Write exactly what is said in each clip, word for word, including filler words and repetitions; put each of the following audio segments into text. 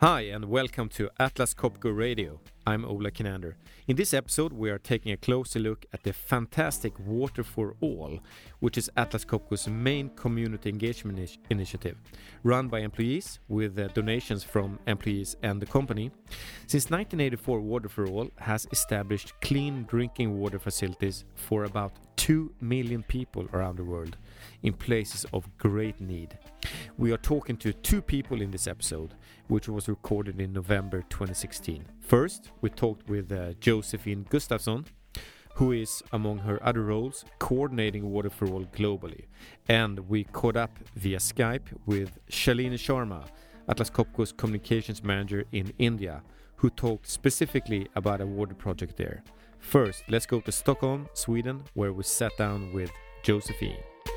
Hi and welcome to Atlas Copco Radio. I'm Ola Kinander. In this episode we are taking a closer look at the fantastic Water for All, which is Atlas Copco's main community engagement initi- initiative, run by employees with uh, donations from employees and the company. Since nineteen eighty-four, Water for All has established clean drinking water facilities for about two million people around the world in places of great need. We are talking to two people in this episode, which was recorded in November twenty sixteen. First, we talked with uh, Josephine Gustafsson, who is, among her other roles, coordinating Water for All globally. And we caught up via Skype with Shalini Sharma, Atlas Copco's communications manager in India, who talked specifically about a water project there. First, let's go to Stockholm, Sweden, where we sat down with Josephine.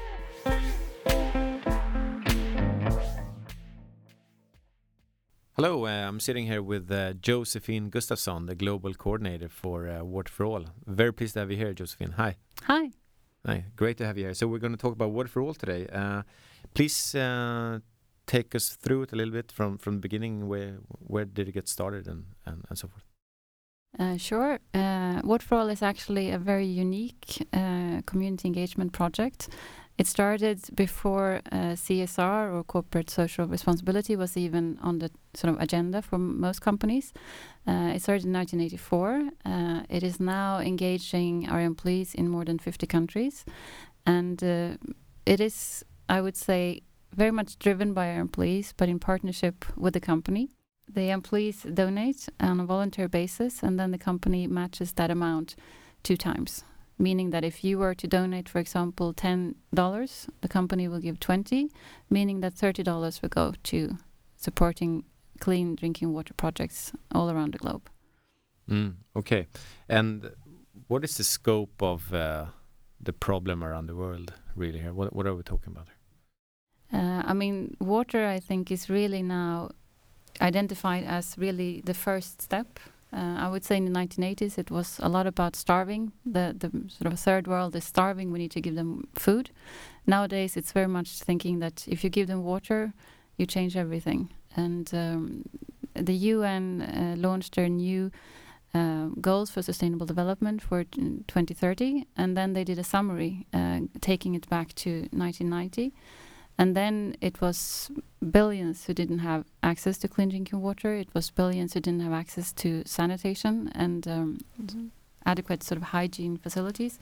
Hello, uh, I'm sitting here with uh, Josephine Gustafsson, the global coordinator for uh, Water for All. Very pleased to have you here, Josephine. Hi. Hi. Hi. Great to have you here. So we're going to talk about Water for All today. Uh, please uh, take us through it a little bit from, from the beginning. Where where did it get started and, and, and so forth? Uh, sure. Uh, Water for All is actually a very unique uh, community engagement project. It started before uh, C S R, or corporate social responsibility, was even on the sort of agenda for m- most companies. Uh, it started in nineteen eighty-four. Uh, it is now engaging our employees in more than fifty countries. And uh, it is, I would say, very much driven by our employees, but in partnership with the company. The employees donate on a voluntary basis, and then the company matches that amount two times. Meaning that if you were to donate, for example, ten dollars, the company will give twenty, meaning that thirty dollars will go to supporting clean drinking water projects all around the globe. Mm, okay. And what is the scope of uh, the problem around the world, really, here? What, what are we talking about? Uh, I mean, water, I think, is really now identified as really the first step. Uh, I would say in the nineteen eighties it was a lot about starving. The the sort of third world is starving. We need to give them food. Nowadays it's very much thinking that if you give them water, you change everything. And um, the U N uh, launched their new uh, goals for sustainable development for twenty thirty, and then they did a summary, uh, taking it back to nineteen ninety. And then it was billions who didn't have access to clean drinking water. It was billions who didn't have access to sanitation and um, adequate sort of hygiene facilities.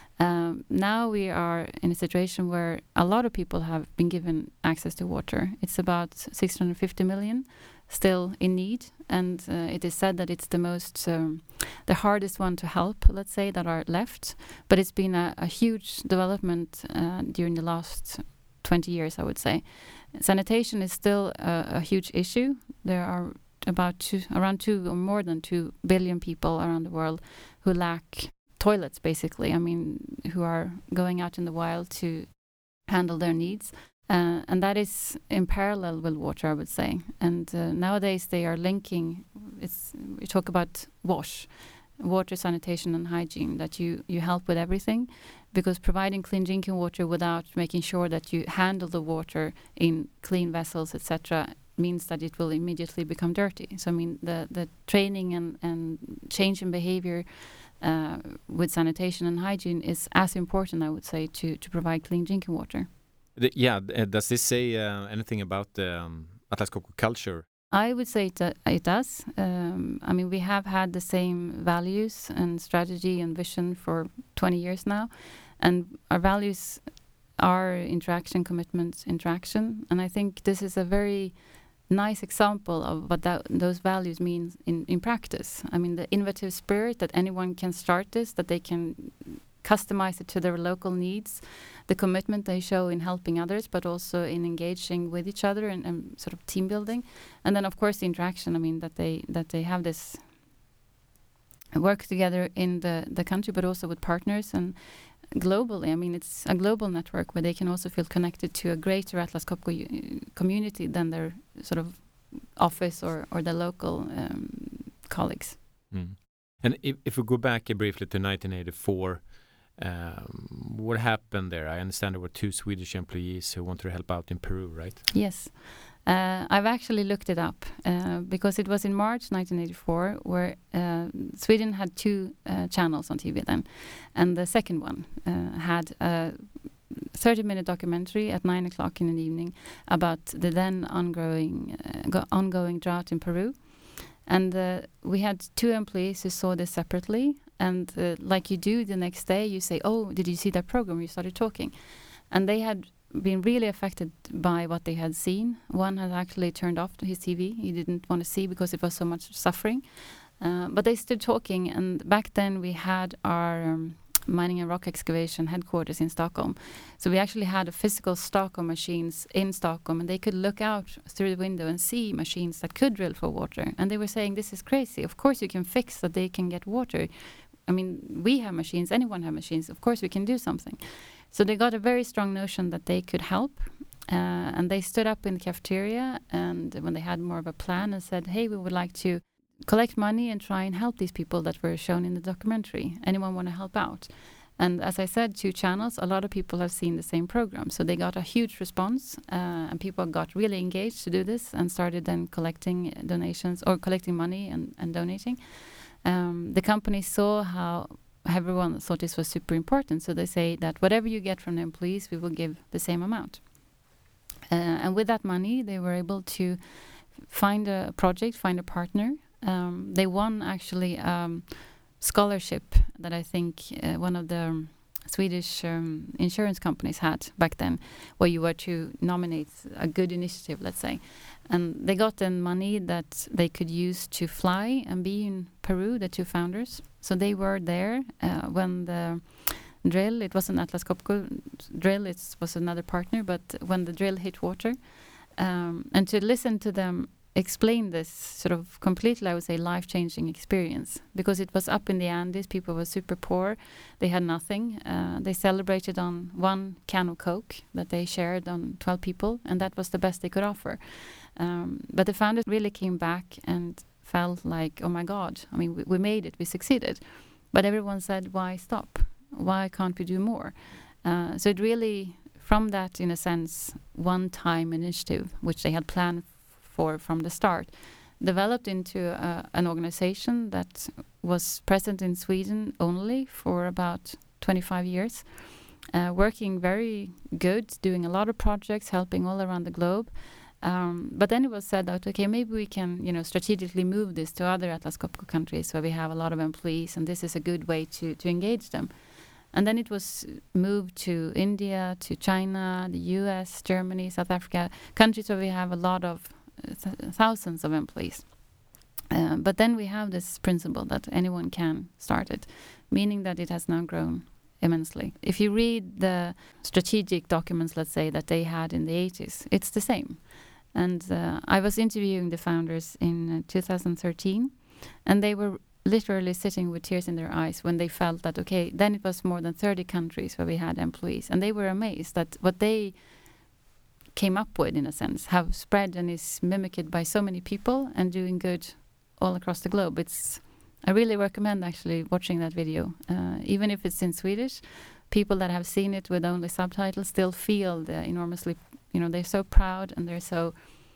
Um, now we are in a situation where a lot of people have been given access to water. It's about six hundred fifty million still in need. And uh, it is said that it's the most, um, the hardest one to help, let's say, that are left. But it's been a, a huge development uh, during the last twenty years, I would say. Sanitation is still a, a huge issue. There are about two, around two or more than two billion people around the world who lack toilets, basically. I mean, who are going out in the wild to handle their needs. Uh, and that is in parallel with water, I would say. And uh, nowadays they are linking, it's, we talk about WASH, water, sanitation and hygiene, that you, you help with everything, because providing clean drinking water without making sure that you handle the water in clean vessels, et cetera, means that it will immediately become dirty. So I mean, the, the training and, and change in behavior uh, with sanitation and hygiene is as important, I would say, to, to provide clean drinking water. The, yeah, uh, does this say uh, anything about the um, Atlas Copco culture? I would say it, uh, it does. Um, I mean, we have had the same values and strategy and vision for twenty years now. And our values are interaction, commitment, interaction. And I think this is a very nice example of what that, those values mean in, in practice. I mean, the innovative spirit that anyone can start this, that they can customize it to their local needs, the commitment they show in helping others, but also in engaging with each other and, and sort of team building. And then, of course, the interaction, I mean, that they that they have this work together in the, the country, but also with partners and globally. I mean, it's a global network where they can also feel connected to a greater Atlas Copco u- community than their sort of office or, or the local um, colleagues. Mm. And if, if we go back briefly to nineteen eighty-four, um, what happened there? I understand there were two Swedish employees who wanted to help out in Peru, right? Yes. Uh, I've actually looked it up uh, because it was in March nineteen eighty-four where uh, Sweden had two uh, channels on T V then, and the second one uh, had a thirty-minute documentary at nine o'clock in the evening about the then ongoing uh, go- ongoing drought in Peru. And uh, we had two employees who saw this separately, and uh, like you do the next day, you say, "Oh, did you see that program?" You started talking, and they had been really affected by what they had seen. One had actually turned off his T V. He didn't want to see because it was so much suffering. Uh, but they stood talking, and back then we had our um, mining and rock excavation headquarters in Stockholm. So we actually had a physical stock of machines in Stockholm, and they could look out through the window and see machines that could drill for water. And they were saying, this is crazy. Of course you can fix that they can get water. I mean, we have machines, anyone have machines. Of course we can do something. So they got a very strong notion that they could help. Uh, and they stood up in the cafeteria, and when they had more of a plan, and said, hey, we would like to collect money and try and help these people that were shown in the documentary. Anyone want to help out? And as I said, two channels, a lot of people have seen the same program. So they got a huge response, uh, and people got really engaged to do this and started then collecting donations or collecting money and, and donating. Um, the company saw how everyone thought this was super important. So they say that whatever you get from the employees, we will give the same amount. Uh, and with that money, they were able to find a project, find a partner. Um, they won actually um, scholarship that I think uh, one of the um, Swedish um, insurance companies had back then, where you were to nominate a good initiative, let's say. And they got then money that they could use to fly and be in Peru, the two founders. So they were there uh, when the drill, it wasn't Atlas Copco drill, it was another partner, but when the drill hit water. Um, and to listen to them explain this sort of completely, I would say, life-changing experience, because it was up in the Andes. People were super poor. They had nothing. Uh, they celebrated on one can of Coke that they shared on twelve people, and that was the best they could offer. Um, but the founders really came back and felt like, oh my God, I mean, we, we made it, we succeeded. But everyone said, why stop? Why can't we do more? Uh, so it really, from that, in a sense, one-time initiative, which they had planned for from the start, developed into uh, an organization that was present in Sweden only for about twenty-five years, uh, working very good, doing a lot of projects, helping all around the globe. Um, but then it was said that, okay, maybe we can, you know, strategically move this to other Atlas Copco countries where we have a lot of employees, and this is a good way to, to engage them. And then it was moved to India, to China, the U S, Germany, South Africa, countries where we have a lot of th- thousands of employees. Uh, but then we have this principle that anyone can start it, meaning that it has now grown immensely. If you read the strategic documents, let's say, that they had in the eighties, it's the same. And uh, I was interviewing the founders in uh, two thousand thirteen, and they were literally sitting with tears in their eyes when they felt that, okay, then it was more than thirty countries where we had employees. And they were amazed that what they came up with, in a sense, have spread and is mimicked by so many people and doing good all across the globe. It's I really recommend actually watching that video. Uh, even if it's in Swedish, people that have seen it with only subtitles still feel the enormously, you know, they're so proud and they're so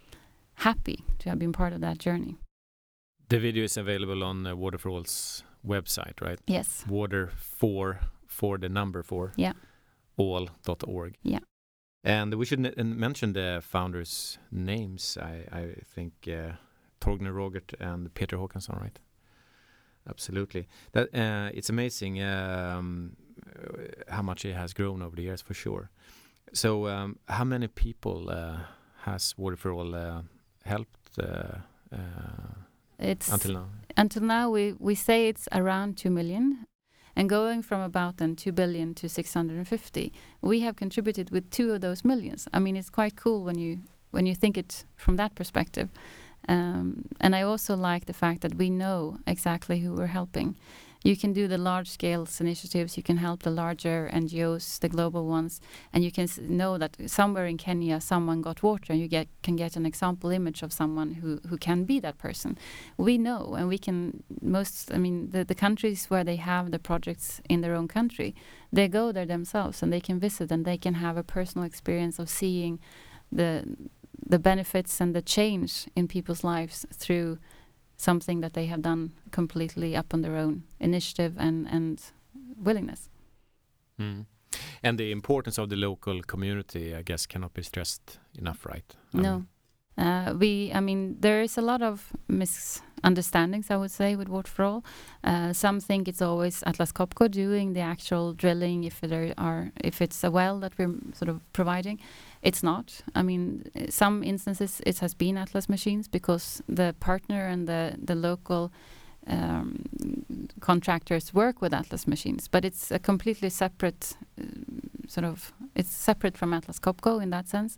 happy to have been part of that journey. The video is available on uh, Water for All's website, right? Yes. Water for, for the number four. Yeah. all dot org. Yeah. And we should n- mention the founders' names. I, I think uh, Torgny Rogert and Peter Håkansson, right? Absolutely. That uh, it's amazing um, how much it has grown over the years, for sure. So, um, how many people uh, has Water for All uh, helped uh, uh, it's until now? Until now, we, we say it's around two million. And going from about then two billion to six hundred fifty, we have contributed with two of those millions. I mean, it's quite cool when you when you think it from that perspective. Um, and I also like the fact that we know exactly who we're helping. You can do the large-scale initiatives, you can help the larger N G Os, the global ones, and you can s- know that somewhere in Kenya someone got water, and you get can get an example image of someone who, who can be that person. We know, and we can most, I mean, the, the countries where they have the projects in their own country, they go there themselves, and they can visit, and they can have a personal experience of seeing the the benefits and the change in people's lives through something that they have done completely up on their own initiative and, and willingness. Mm. And the importance of the local community, I guess, cannot be stressed enough, right? Um, No. Uh, we, I mean, there is a lot of misunderstandings, I would say, with Water for All. Uh, some think it's always Atlas Copco doing the actual drilling if there are, if it's a well that we're sort of providing. It's not. I mean, some instances it has been Atlas Machines because the partner and the the local um, contractors work with Atlas Machines, but it's a completely separate uh, sort of. It's separate from Atlas Copco in that sense.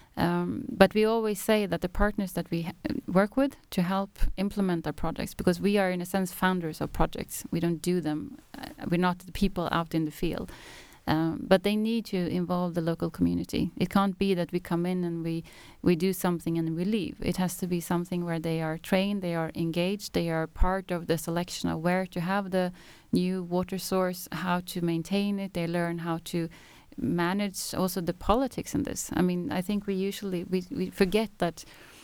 Um, but we always say that the partners that we ha- work with to help implement our projects, because we are in a sense founders of projects. We don't do them. Uh, we're not the people out in the field. Um, but they need to involve the local community. It can't be that we come in and we, we do something and we leave. It has to be something where they are trained, they are engaged, they are part of the selection of where to have the new water source, how to maintain it. They learn how to manage also the politics in this. I mean, I think we usually we, we forget that.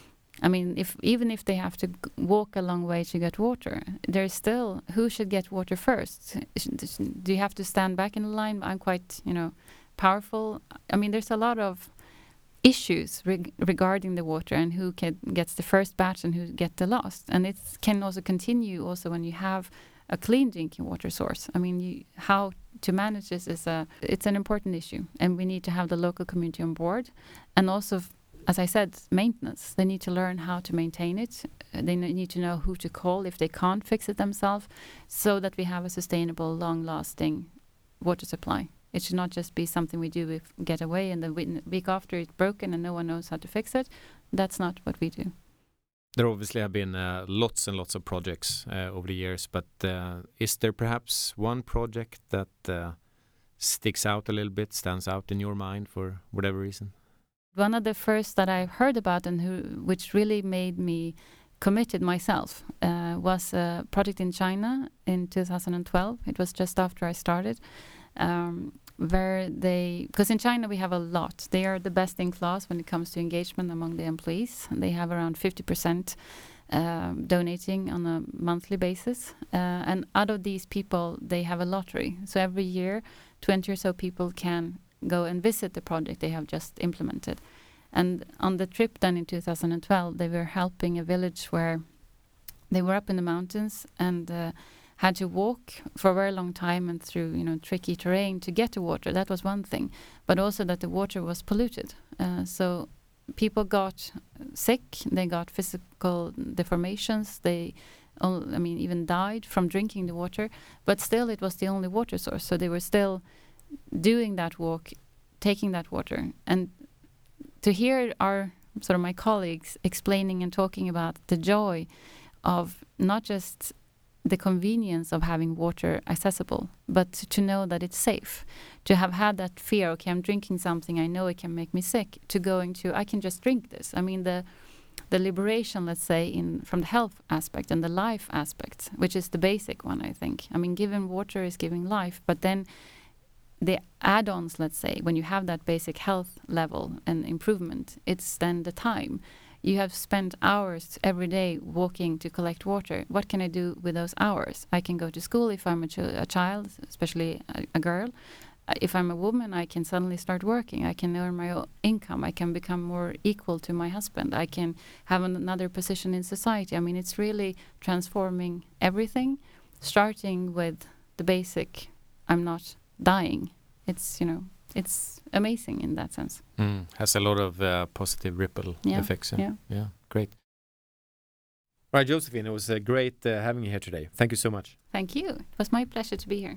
I mean, if even if they have to g- walk a long way to get water, there's still who should get water first. Do you have to stand back in the line? I'm quite, you know, powerful. I mean, there's a lot of issues reg- regarding the water and who can, gets the first batch and who get the last. And it can also continue also when you have a clean drinking water source. I mean, you, how to manage this is a it's an important issue, and we need to have the local community on board, and also, f- as I said, maintenance. They need to learn how to maintain it. Uh, they n- need to know who to call if they can't fix it themselves, so that we have a sustainable, long-lasting water supply. It should not just be something we do, we f- get away, and the wi- week after it's broken and no one knows how to fix it. That's not what we do. There obviously have been uh, lots and lots of projects uh, over the years, but uh, is there perhaps one project that uh, sticks out a little bit, stands out in your mind for whatever reason? One of the first that I've heard about and who, which really made me committed myself, uh, was a project in China in two thousand twelve. It was just after I started, um, where they, because in China we have a lot. They are the best in class when it comes to engagement among the employees. They have around fifty percent um, donating on a monthly basis. Uh, and out of these people, they have a lottery. So every year, twenty or so people can go and visit the project they have just implemented. And on the trip then in two thousand twelve, they were helping a village where they were up in the mountains and uh, had to walk for a very long time and through, you know, tricky terrain to get to water. That was one thing, but also that the water was polluted. Uh, so people got sick, they got physical deformations, they, all, I mean, even died from drinking the water, but still it was the only water source. So they were still doing that walk, taking that water. And to hear our, sort of my colleagues explaining and talking about the joy of not just the convenience of having water accessible, but to know that it's safe, to have had that fear, okay, I'm drinking something, I know it can make me sick, to going to, I can just drink this. I mean, the the liberation, let's say, in from the health aspect and the life aspect, which is the basic one, I think. I mean, giving water is giving life, but then the add-ons, let's say, when you have that basic health level and improvement, it's then the time. You have spent hours every day walking to collect water. What can I do with those hours? I can go to school if I'm a, ch- a child, especially a, a girl. Uh, If I'm a woman, I can suddenly start working. I can earn my own income. I can become more equal to my husband. I can have an- another position in society. I mean, it's really transforming everything, starting with the basic, I'm not dying. It's, you know, it's amazing in that sense. Mm. Has a lot of uh, positive ripple Yeah, effects. yeah. Yeah, great. All right, Josephine, it was uh, great uh, having you here today. Thank you so much. Thank you. It was my pleasure to be here.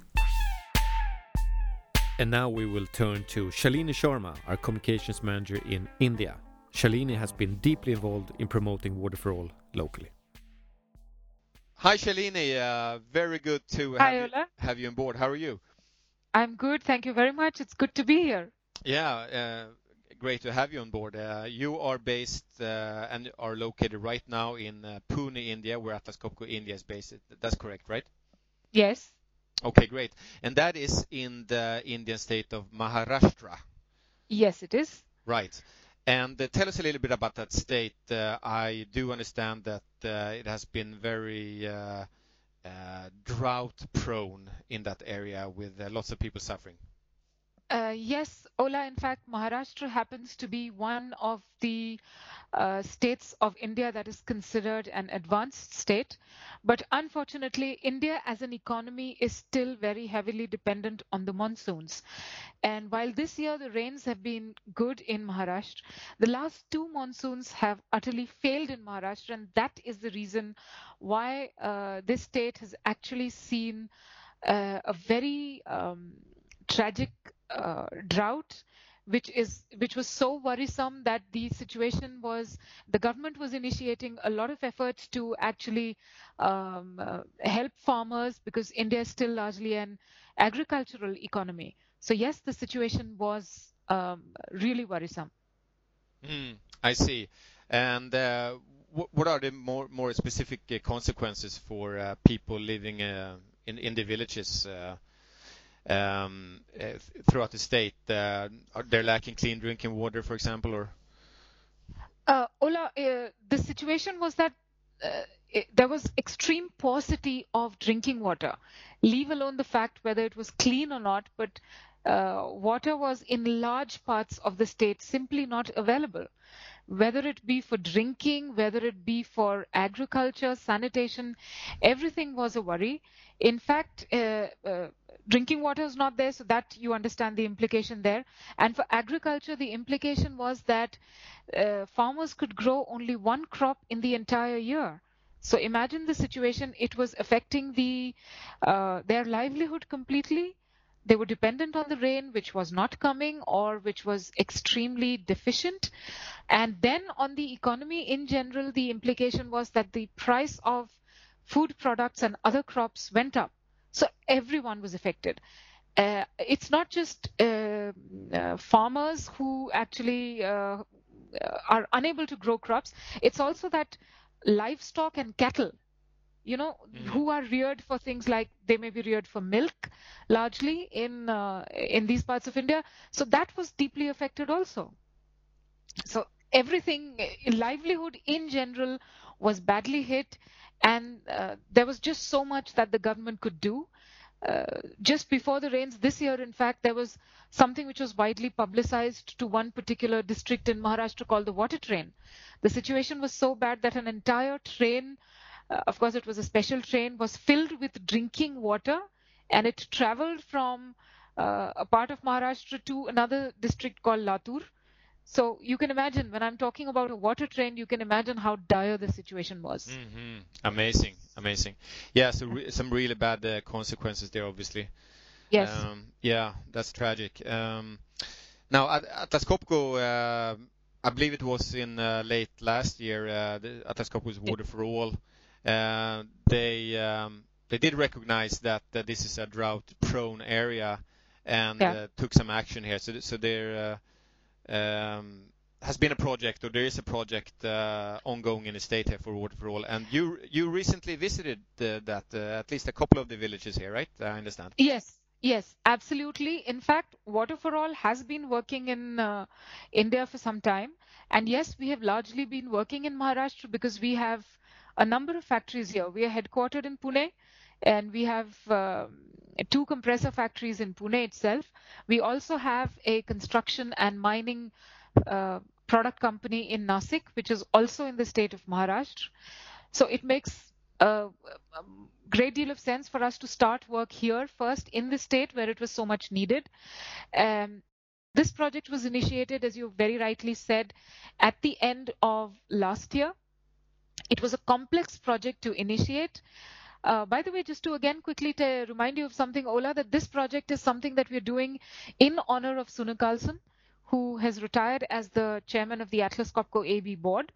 And now we will turn to Shalini Sharma, our communications manager in India. Shalini has been deeply involved in promoting Water for All locally. Hi Shalini, uh, very good to Hi, have you, Ola. have you on board. How are you? I'm good. Thank you very much. It's good to be here. Yeah, uh, great to have you on board. Uh, you are based uh, and are located right now in uh, Pune, India, where Atlas Copco India is based. That's correct, right? Yes. Okay, great. And that is in the Indian state of Maharashtra. Yes, it is. Right. And uh, tell us a little bit about that state. Uh, I do understand that uh, it has been very uh, uh, drought prone in that area with uh, lots of people suffering. Uh, yes, Ola, in fact, Maharashtra happens to be one of the uh, states of India that is considered an advanced state. But unfortunately, India as an economy is still very heavily dependent on the monsoons. And while this year the rains have been good in Maharashtra, the last two monsoons have utterly failed in Maharashtra. And that is the reason why uh, this state has actually seen uh, a very um, tragic uh, drought, which is which was so worrisome that the situation was the government was initiating a lot of efforts to actually um, uh, help farmers, because India is still largely an agricultural economy. So yes, the situation was um, really worrisome. Mm, I see. And uh, wh- what are the more more specific uh, consequences for uh, people living uh, in in the villages uh, um, uh, throughout the state? Uh, are they lacking clean drinking water, for example, or? Uh, Ola, uh, the situation was that uh, it, there was extreme paucity of drinking water. Leave alone the fact whether it was clean or not, but uh, water was in large parts of the state simply not available. Whether it be for drinking, whether it be for agriculture, sanitation, everything was a worry. In fact, uh, uh, drinking water is not there, so that you understand the implication there. And for agriculture, the implication was that uh, farmers could grow only one crop in the entire year. So imagine the situation. It was affecting the uh, their livelihood completely. They were dependent on the rain, which was not coming or which was extremely deficient. And then on the economy in general, the implication was that the price of food products and other crops went up. So everyone was affected. Uh, it's not just uh, uh, farmers who actually uh, are unable to grow crops. It's also that livestock and cattle, you know, Mm. who are reared for things like they may be reared for milk largely in uh, in these parts of India. So that was deeply affected also. So everything, livelihood in general was badly hit, and uh, there was just so much that the government could do. Uh, just before the rains this year, in fact, there was something which was widely publicized to one particular district in Maharashtra called the water train. The situation was so bad that an entire train, uh, of course it was a special train, was filled with drinking water, and it traveled from uh, a part of Maharashtra to another district called Latur. So you can imagine, when I'm talking about a water train, you can imagine how dire the situation was. Mm-hmm. Amazing, amazing. Yeah, so re- some really bad uh, consequences there, obviously. Yes. Um, yeah, that's tragic. Um, now, at Atlas Copco, uh, I believe it was in uh, late last year, uh, the Atlas Copco's Water for All. Uh, they um, they did recognize that uh, this is a drought-prone area and Yeah. uh, took some action here. So, so there uh, um, has been a project, or there is a project uh, ongoing in the state here for Water for All. And you you recently visited uh, that uh, at least a couple of the villages here, right? I understand. Yes, yes, absolutely. In fact, Water for All has been working in uh, India for some time. And yes, we have largely been working in Maharashtra because we have a number of factories here. We are headquartered in Pune, and we have um two compressor factories in Pune itself. We also have a construction and mining uh, product company in Nasik, which is also in the state of Maharashtra. So it makes a, a great deal of sense for us to start work here first in the state where it was so much needed. Um, this project was initiated, as you very rightly said, at the end of last year. It was a complex project to initiate. Uh, by the way, just to again quickly to remind you of something, Ola, that this project is something that we're doing in honor of Sune Carlson, who has retired as the chairman of the Atlas Copco A B board.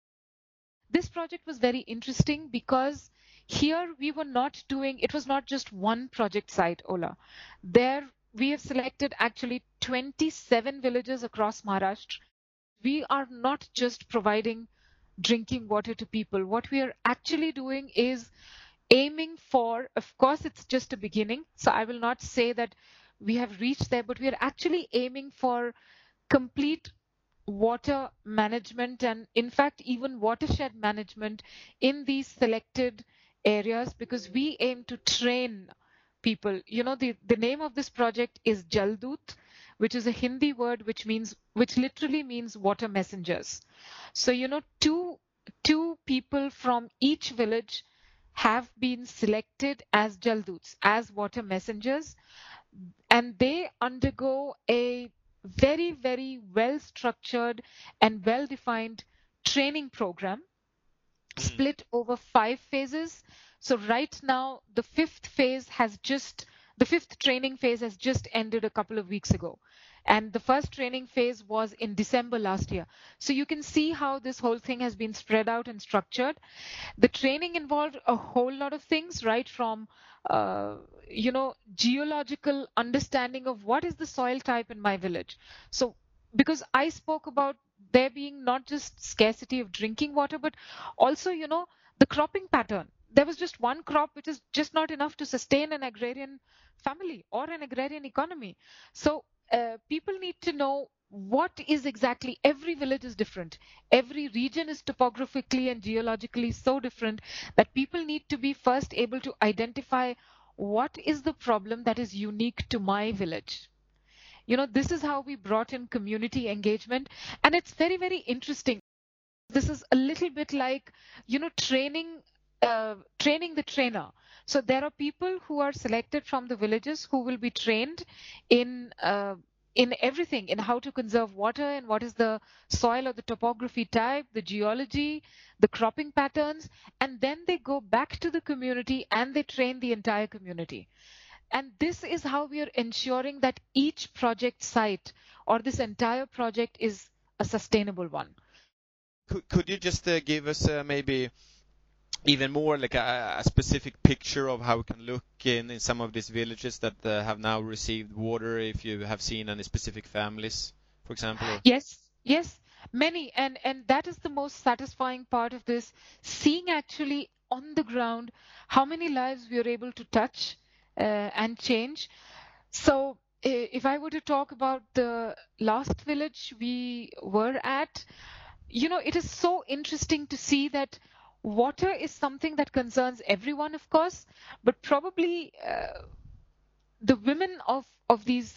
This project was very interesting because here we were not doing, it was not just one project site, Ola. There we have selected actually twenty-seven villages across Maharashtra. We are not just providing drinking water to people. What we are actually doing is aiming for, of course, it's just a beginning. So I will not say that we have reached there, but we are actually aiming for complete water management and in fact even watershed management in these selected areas, because we aim to train people. You know, the, the name of this project is Jaldut, which is a Hindi word which means which literally means water messengers. So, you know, two two people from each village have been selected as Jalduts, as water messengers, and they undergo a very, very well structured and well defined training program split over five phases. So right now, the fifth phase has just, the fifth training phase has just ended a couple of weeks ago. And the first training phase was in December last year. So you can see how this whole thing has been spread out and structured. The training involved a whole lot of things, right from, uh, you know, geological understanding of what is the soil type in my village. So because I spoke about there being not just scarcity of drinking water, but also, you know, the cropping pattern. There was just one crop which is just not enough to sustain an agrarian family or an agrarian economy. So uh, people need to know what is exactly, every village is different. Every region is topographically and geologically so different that people need to be first able to identify what is the problem that is unique to my village. You know, this is how we brought in community engagement. And it's very, very interesting. This is a little bit like, you know, training, uh, training the trainer. So there are people who are selected from the villages who will be trained in uh, in everything, in how to conserve water and what is the soil or the topography type, the geology, the cropping patterns, and then they go back to the community and they train the entire community. And this is how we are ensuring that each project site or this entire project is a sustainable one. Could, could you just uh, give us uh, maybe even more like a, a specific picture of how it can look in, in some of these villages that uh, have now received water, if you have seen any specific families, for example? Or... Yes, yes, many. And, and that is the most satisfying part of this, seeing actually on the ground how many lives we are able to touch uh, and change. So if I were to talk about the last village we were at, you know, it is so interesting to see that water is something that concerns everyone, of course, but probably uh, the women of, of these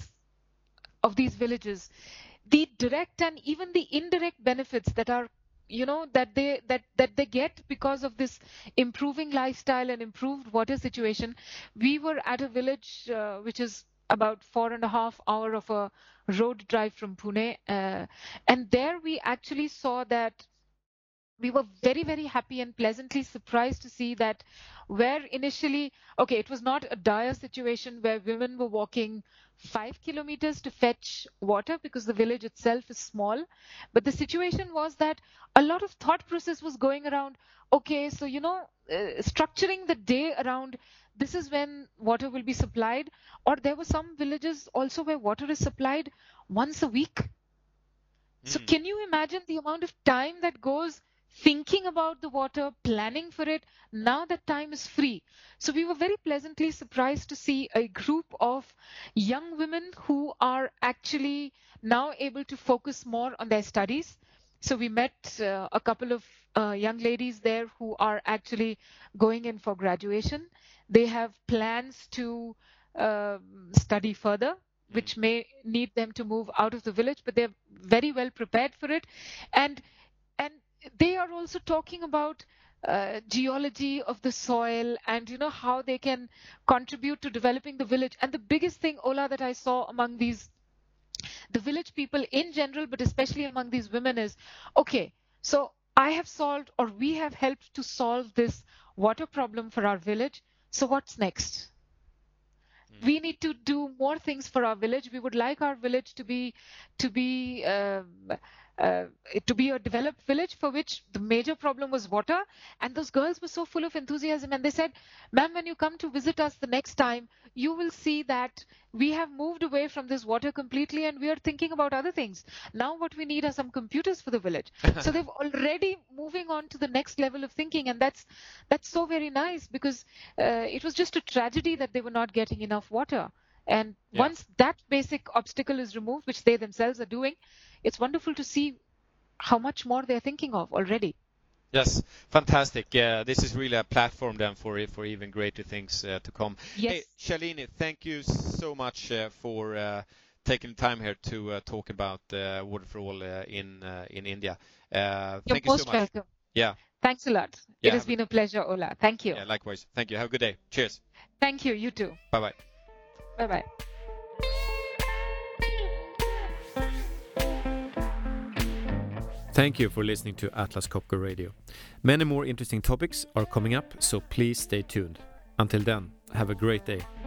of these villages, the direct and even the indirect benefits that are, you know, that they that that they get because of this improving lifestyle and improved water situation. We were at a village uh, which is about four and a half hour of a road drive from Pune, uh, and there we actually saw that we were very, very happy and pleasantly surprised to see that where initially, okay, it was not a dire situation where women were walking five kilometers to fetch water because the village itself is small. But the situation was that a lot of thought process was going around, okay, so, you know, uh, structuring the day around this is when water will be supplied. Or there were some villages also where water is supplied once a week. Mm. So can you imagine the amount of time that goes thinking about the water, planning for it? Now that time is free. So we were very pleasantly surprised to see a group of young women who are actually now able to focus more on their studies. So we met uh, a couple of uh, young ladies there who are actually going in for graduation. They have plans to uh, study further, which may need them to move out of the village, but they're very well prepared for it. And and they are also talking about uh, geology of the soil and, you know, how they can contribute to developing the village. And the biggest thing, Ola, that I saw among these, the village people in general, but especially among these women is, okay, so I have solved, or we have helped to solve this water problem for our village. So what's next? Mm. We need to do more things for our village. We would like our village to be, to be, um, Uh, to be a developed village for which the major problem was water. And those girls were so full of enthusiasm, and they said, ma'am, when you come to visit us the next time, you will see that we have moved away from this water completely and we are thinking about other things. Now what we need are some computers for the village. So they've already moving on to the next level of thinking, and that's that's so very nice, because uh, it was just a tragedy that they were not getting enough water. And Yeah. once that basic obstacle is removed, which they themselves are doing, it's wonderful to see how much more they're thinking of already. Yes, fantastic. Yeah, this is really a platform then for for even greater things uh, to come. Yes. Hey, Shalini, thank you so much uh, for uh, taking the time here to uh, talk about uh, Water for All uh, in uh, in India. Uh, You're thank you most so much. welcome. Yeah. Thanks a lot. Yeah, It has have been a pleasure, Ola. Thank you. Yeah, likewise. Thank you. Have a good day. Cheers. Thank you. You too. Bye bye. Bye bye. Thank you for listening to Atlas Copco Radio. Many more interesting topics are coming up, so please stay tuned. Until then, have a great day.